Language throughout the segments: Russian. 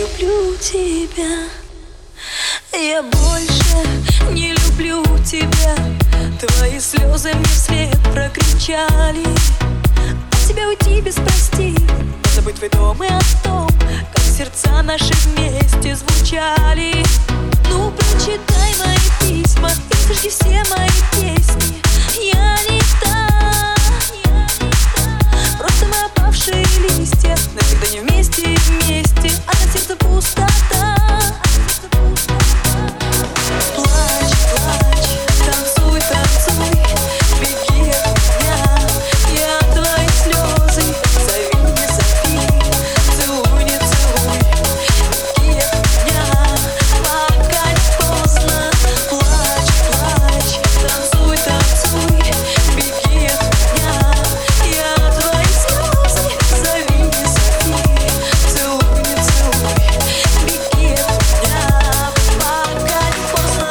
люблю тебя. Я больше не люблю тебя. Твои слезы мне вслед прокричали. От тебя уйти без прости, забыть твой дом и о том, как сердца наши вместе звучали. Ну, прочитай мои письма и сожги все мои песни. Я не та, просто мы опавшие листья, навсегда не вместе и вместе, а на сердце пустота. Плачь, плачь, танцуй, танцуй, беги от меня. Я твои слезы, зови, не зови, целуй, не целуй, беги от меня, пока не поздно. Плачь, плачь, танцуй, танцуй, беги от меня. Я твои слезы, зови, не зови, целуй, не целуй, беги от меня, пока не поздно.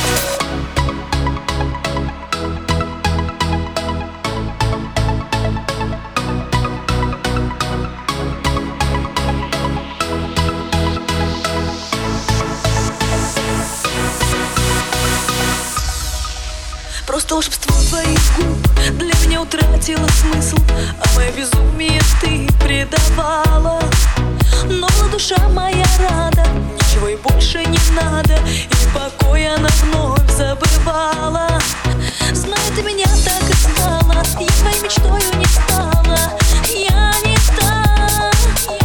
Просто волшебство твоих губ для меня утратило смысл, а мое безумие ты предавала. Но была душа моя рада, ничего и больше не надо, и покой она вновь забывала. Зная, ты меня так и знала, я твоей мечтою не стала. Я не та,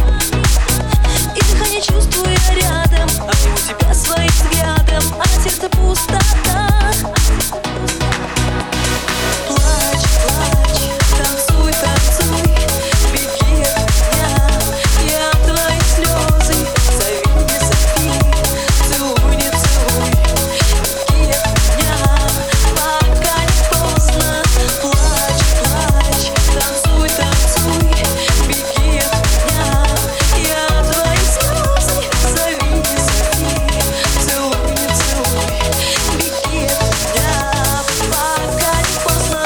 и дыхание чувствую я рядом, обниму тебя своим взглядом, а сердце пустота. Плачь, плачь, танцуй, танцуй, беги от меня. Я твои слезы, зови, не зови, целуй, не целуй, беги от меня, пока не поздно. Плачь, плачь, танцуй, танцуй, беги от меня. Я твои слезы, зови, не зови, целуй, не целуй, беги от меня, пока не поздно.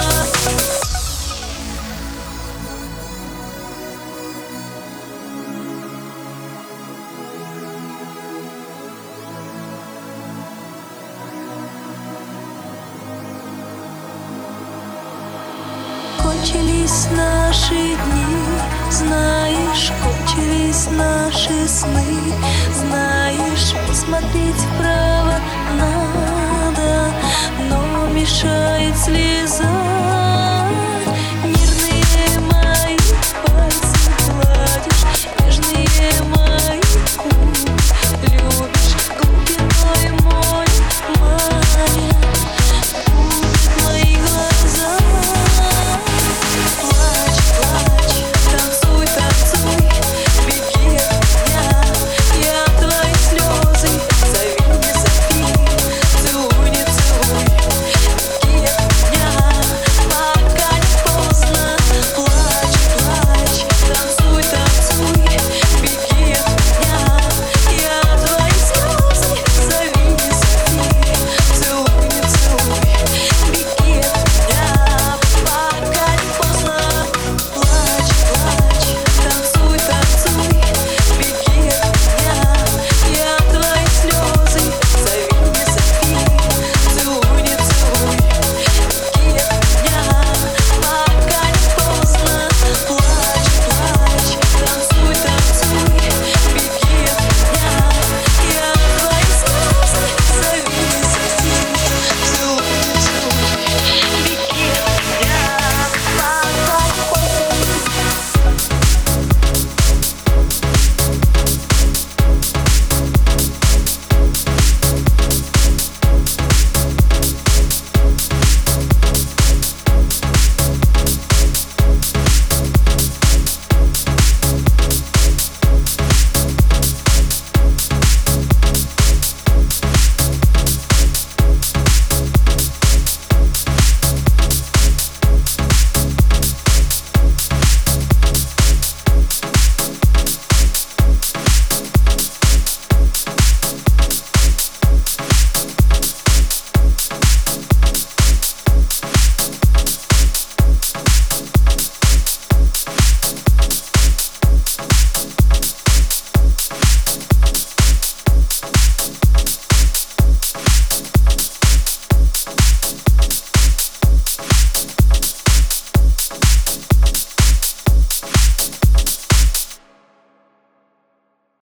Кончились наши дни, знаешь, кончились наши сны. Знаешь, посмотреть вправо надо, но мешает слеза.